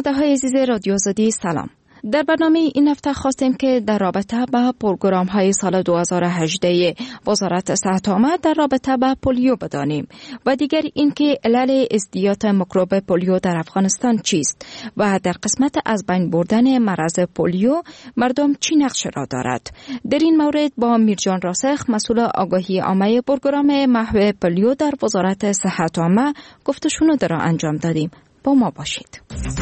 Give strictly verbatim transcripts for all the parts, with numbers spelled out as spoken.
شنونده های عزیز رادیو آزادی سلام. در برنامه این هفته خواستیم که در رابطه با پروگرام های سال دو هزار و هجده وزارت صحت عامه در رابطه با پولیو بدانیم و دیگر اینکه علل ازدیاد میکروب پولیو در افغانستان چیست و در قسمت از بین بردن مرض پولیو مردم چی نقش را دارد. در این مورد با میرجان راسخ مسئول آگاهی عامه پروگرام محو پولیو در وزارت صحت عامه گفتگو را انجام دادیم. با ما باشید.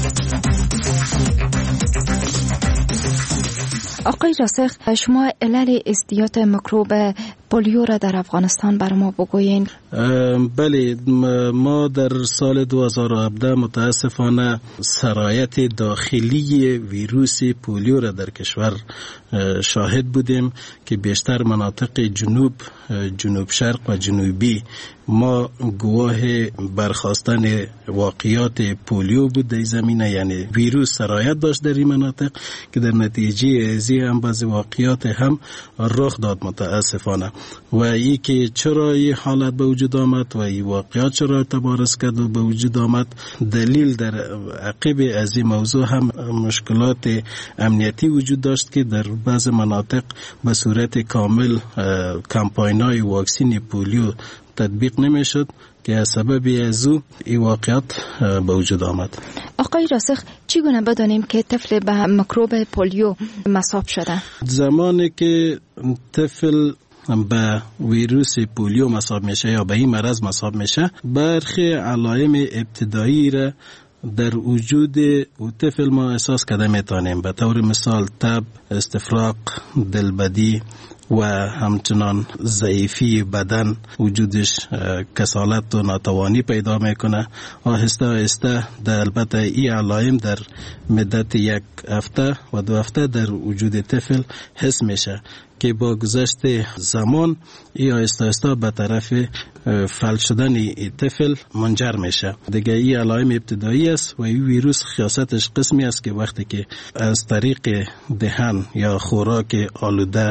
آقای راسخ، شما علل ازدیاد میکروب پولیو را در افغانستان بر ما بگویین. بله، ما در سال دو هزار و هفده متاسفانه سرایت داخلی ویروس پولیو را در کشور شاهد بودیم که بیشتر مناطق جنوب، جنوب شرق و جنوبی ما گواه برخاستن واقعیات پولیو بود در زمینه، یعنی ویروس سرایت داشت در این مناطق که در نتیجه ازی هم بعضی واقعیات هم رخ داد متاسفانه. و ای که چرا این حالت به وجود آمد و این واقعیات چرا تبارز کرد و به وجود آمد، دلیل در عقب از این موضوع هم مشکلات امنیتی وجود داشت که در بعض مناطق به صورت کامل کمپاین‌های واکسین پولیو تطبیق نمیشد که از سبب از او این واقعیت به وجود آمد. آقای راسخ، چگونه بدانیم که طفل به میکروب پولیو مصاب شده؟ زمانی که طفل به ویروس پولیو مصاب میشه یا به این مرض مصاب میشه، برخی علائم ابتدایی را در وجود او طفل ما احساس کرده میتونیم. به طور مثال تب، استفراغ، دلبدی و همچنان ضعیفی بدن وجودش، کسالت و ناتوانی پیدا میکنه. آهسته آهسته در البته این علائم در مدت یک هفته و دو هفته در وجود طفل حس میشه که با گذشت زمان این آهسته آهسته به طرف فلج شدن این طفل منجر میشه. دیگه این علائم ابتدایی است و این ویروس خاصیتش قسمی است که وقتی که از طریق دهن یا خوراک آلوده،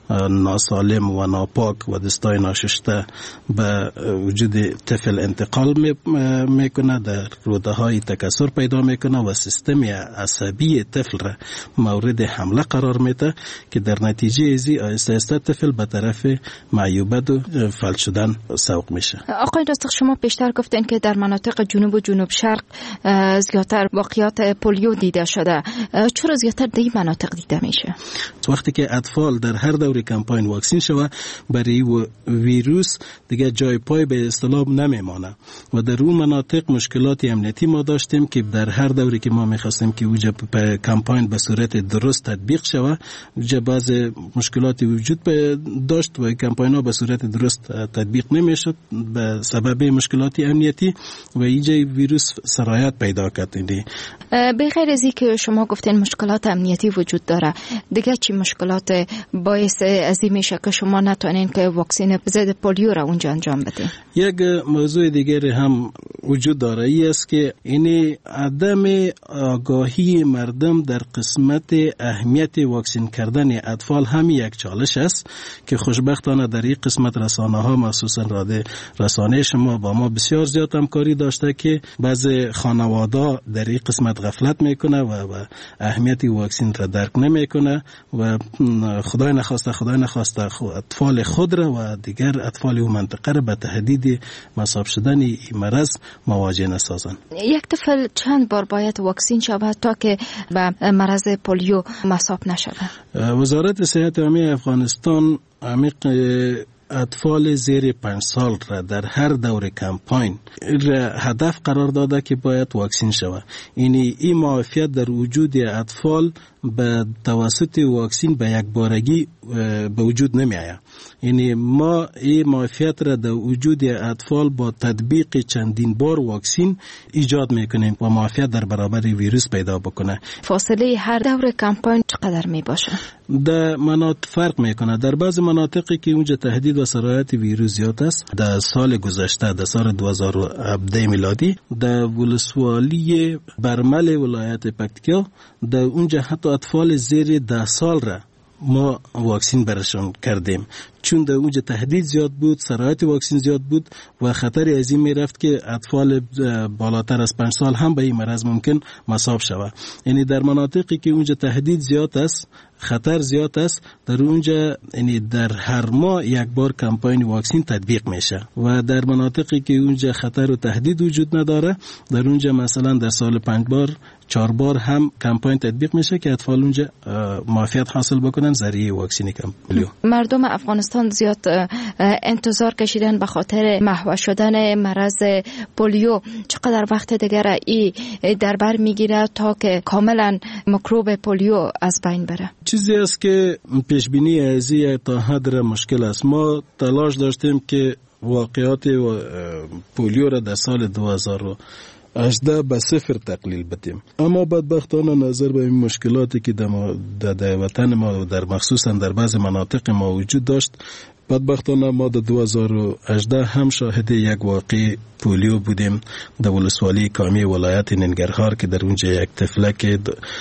ناسالم و ناپاک و دستای ناشسته به وجود طفل انتقال میکنه، در روده های تکثر پیدا میکنه و سیستم عصبی طفل را مورد حمله قرار میده که در نتیجه ازی آهسته آهسته طفل به طرف معیوبت و فلج شدن سوق میشه. آقای راسخ، شما پیشتر گفتین که در مناطق جنوب و جنوب شرق زیادتر واقعیات پولیو دیده شده. چرا زیادتر در این مناطق دیده میشه؟ وقتی که اطفال در هر دوره کمپاین واکسین شوه، برای ویروس دیگه جای پای به اصطلاح نمیمانه و در اون مناطق مشکلات امنیتی ما داشتیم که در هر دوره که ما میخواستیم که اوجا کمپاین به صورت درست تطبیق شوه، اوجا بعض مشکلاتی وجود داشت و کمپاین ها به صورت درست تطبیق نمیشد به سبب مشکلات امنیتی و اینجا ویروس سرایت پیدا کرد. به غیر از اینکه شما گفتین مشکلات امنیتی وجود داره، دیگه چی مشکلات باعث از این میشه که شما نتونین که واکسن ضد پولیو را اونجا انجام بدین؟ یک موضوع دیگر هم وجود داره، ای است که این عدم آگاهی مردم در قسمت اهمیت واکسن کردن اطفال هم یک چالش است که خوشبختانه در این قسمت رسانه ها، مخصوصا رادیو رسانه شما با ما بسیار زیاد همکاری داشته که بعض خانواده در این قسمت غفلت میکنه و, و اهمیت واکسن را درک نمیکنه و خدای نخواسته خدای نخواسته اطفال خود را و دیگر اطفال اون منطقه را به تهدید مصاب شدن این مرض مواجه نسازند. یک طفل چند بار باید واکسین شود تا که به مرض پولیو مصاب نشود؟ وزارت صحت عامه افغانستان عمیق اطفال زیر پنج سال را در هر دور کمپاین را هدف قرار داده که باید واکسین شود. یعنی این معافیت در وجود اطفال به توسط واکسین به یک بارگی به وجود نمی آید. یعنی ما این معافیت را در وجود اطفال با تطبیق چندین بار واکسین ایجاد میکنیم و معافیت در برابر ویروس پیدا بکنه. فاصله هر دور کمپاین چقدر می باشه؟ در مناطق فرق میکنه. در بعض مناطقی که اونجا تهدید و سرایت ویروس زیاد است، در سال گذشته در سال دو هزار و هفده میلادی در ولسوالی برمل ولایت پکتیکا در اونجا حتی اطفال زیر ده سال را ما واکسین برشون کردیم، چون در اونجا تهدید زیاد بود، سرایت واکسین زیاد بود و خطر عظیم می رفت که اطفال بالاتر از پنج سال هم به این مرض ممکن مصاب شود. یعنی در مناطقی که اونجا تهدید زیاد است، خطر زیاد است، در اونجا یعنی در هر ماه یک بار کمپاین واکسین تطبیق میشه و در مناطقی که اونجا خطر و تهدید وجود نداره، در اونجا مثلا در سال پنج بار چهار بار هم کمپاین تطبیق میشه که اطفال اونجا معافیت حاصل بکنن ذریعه واکسین پولیو. مردم افغانستان زیاد انتظار کشیدن به خاطر محو شدن مرض پولیو. چقدر وقت دیگر ای در بر میگیره تا که کاملا میکروب پولیو از بین بره؟ چیزی است که پیش بینی ازی تا حد مشکل است. ما تلاش داشتیم که واقعات و پولیو را در سال دو هزار و هجده به صفر تقلیل بدیم، اما بدبختانه نظر به این مشکلاتی که در, در وطن ما و در مخصوصا در بعض مناطق ما وجود داشت، بدبختانه ما در دو هزار و هجده هم شاهد یک واقع پولیو بودیم در ولسوالی کامی ولایت ننگرهار که در اونجا یک طفلک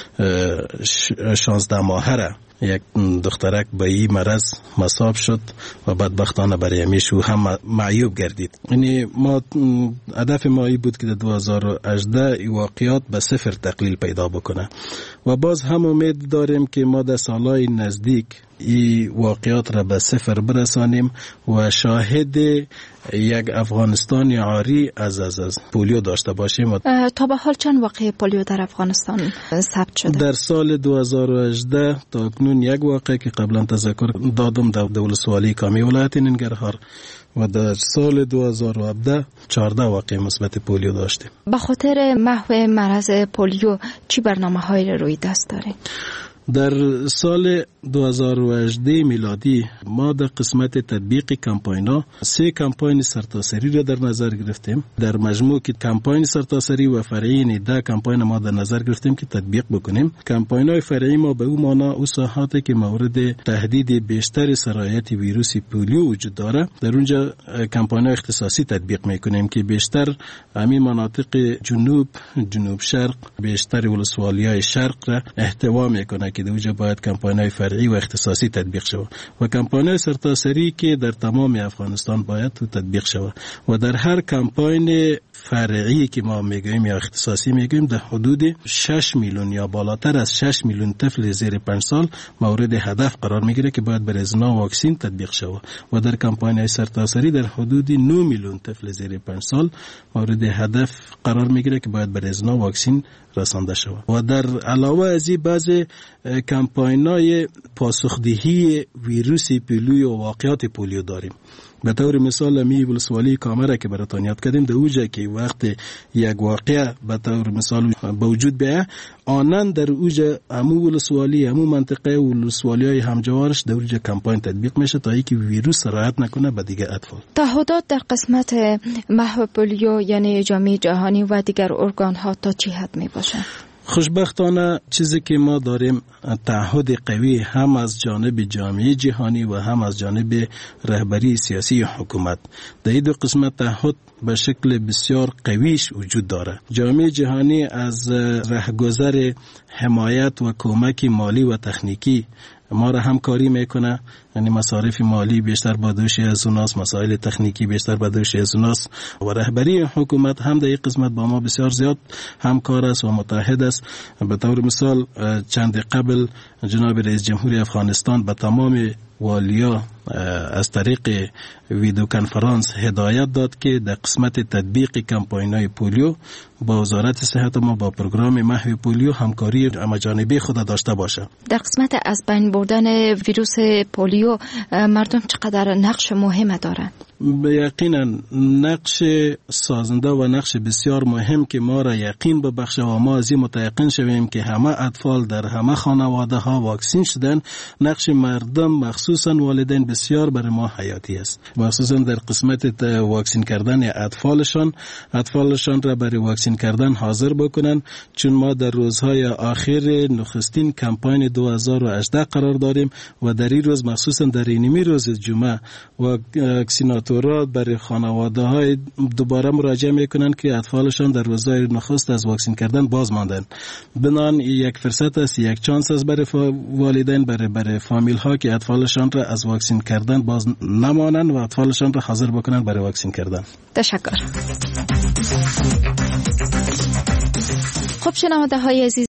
شانزده ماهه را یک دخترک به این مرض مصاب شد و بدبختانه برای همیشه هم معیوب گردید. یعنی ما هدف ما این بود که در دو هزار و هجده این واقعات به صفر تقلیل پیدا بکنه و باز هم امید داریم که ما در سالهای نزدیک این واقعات را به صفر برسانیم و شاهد یک افغانستان عاری از از از پولیو داشته باشیم. تا به حال چند واقعه پولیو در افغانستان ثبت شده؟ در سال دو هزار و هجده تا اکنون یک واقعه که قبلا تذکر دادم در ولسوالی کامی ولایت ننگرهار و در سال دو هزار و هفده چهارده واقعه مثبت پولیو داشتیم. به خاطر محو مرض پولیو چی برنامه‌هایی روی دست دارید؟ در سال دو هزار و هجده میلادی ما در قسمت تطبیق کمپاین‌ها سه کمپاین سرتاسری را در نظر گرفتیم. در مجموع که کمپاین سرتاسری و فرعی ده کمپاین ما در نظر گرفتیم که تطبیق بکنیم. کمپاین‌های فرعی ما به اون معنا او ساحاتی که مورد تهدید بیشتر سرایت ویروس پولیو وجود داره، در اونجا کمپاین‌های اختصاصی تطبیق میکنیم که بیشتر همین مناطق جنوب، جنوب شرق، بیشتر ولسوالی‌های شرق را احتوا میکنه که در اونجا باید کمپاین‌های فرعی و اختصاصی تطبیق شود و کمپاین‌های سرتاسری که در تمام افغانستان باید تطبیق شود و در هر کمپاین فرعی که ما میگوییم یا اختصاصی میگوییم در حدود شش میلیون یا بالاتر از شش میلیون طفل زیر پنج سال مورد هدف قرار میگیره که باید بر ازنا واکسین تطبیق شود و در کمپاین سرتاسری در حدود نه میلیون طفل زیر پنج سال مورد هدف قرار میگیره که باید بر ازنا واکسین رسانده شود و در علاوه از این بعض کمپاین‌های پاسخدهی ویروس پولیو و واقعات پولیو داریم. به طور مثال می ولسوالی کامره که براتون یاد کردیم در اوجه که وقت یک واقعه به طور مثال به وجود بیه آنن در اوجه همو ولسوالی همو منطقه ولسوالی های همجوارش در اوجه کمپاین تطبیق میشه تا اینکه ویروس سرایت نکنه به دیگه اطفال. تعهدات در قسمت محو پولیو یعنی جامعه جهانی و دیگر ارگان ها تا چه حد می باشه؟ خوشبختانه چیزی که ما داریم تعهد قوی هم از جانب جامعه جهانی و هم از جانب رهبری سیاسی حکومت. در این دو قسمت تعهد به شکل بسیار قویش وجود داره. جامعه جهانی از رهگذر حمایت و کمک مالی و تکنیکی ما را همکاری میکنه، یعنی مصارف مالی بیشتر با دوش از اوناست، مسائل تکنیکی بیشتر با دوش از اوناست و رهبری حکومت هم در این قسمت با ما بسیار زیاد همکار است و متحد است. به طور مثال چند قبل جناب رئیس جمهوری افغانستان به تمام والیا از طریق ویدیو کنفرانس هدایت داد که در قسمت تطبیق کمپاین‌های پولیو با وزارت صحت ما با پروگرام محو پولیو همکاری همجانبه خود داشته باشه. در قسمت از بین بردن ویروس پولیو مردم چقدر نقش مهم دارند؟ یقینا نقش سازنده و نقش بسیار مهم که ما را یقین ببخشه و ما از این متیقن شویم که همه اطفال در همه خانواده ها واکسین شدن. نقش مردم مخصوصا والدین بسیار برای ما حیاتی است، مخصوصا در قسمت واکسین کردن اطفالشان اطفالشان را برای واکسین کردن حاضر بکنن، چون ما در روزهای آخر نخستین کمپاین دو هزار و هجده قرار داریم و در این روز مخصوصا در اینمی روز جمعه واکسیناتورها برای خانواده های دوباره مراجعه میکنن که اطفالشان در روزهای نخست از واکسین کردن باز ماندن. بنان یک فرصت است، یک چانس است برای والدین، برای برای فامیل ها که اطفالشان اطفالشان را از واکسین کردن باز نمانند و اطفالشان را حاضر بکنند برای واکسین کردن. تشکر. خب شنونده های عزیز،